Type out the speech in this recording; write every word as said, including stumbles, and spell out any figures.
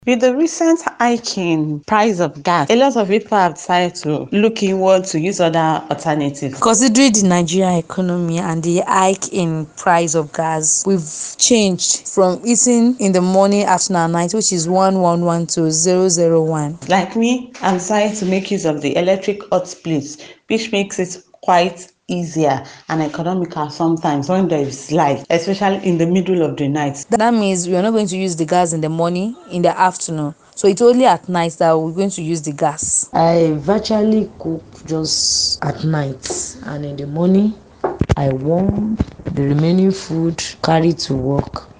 With the recent hike in price of gas, a lot of people have decided to look inward to use other alternatives. Considering the Nigerian economy and the hike in price of gas, we've changed from eating in the morning, afternoon, and night, which is one one one to zero zero one. Like me, I'm decided to make use of the electric hot plates, which makes it quite easier and economical sometimes when there is light, especially in the middle of the night. That means we are not going to use the gas in the morning, in the afternoon. So it's only at night that we're going to use the gas. I virtually cook just at night, and in the morning I warm the remaining food, carry to work.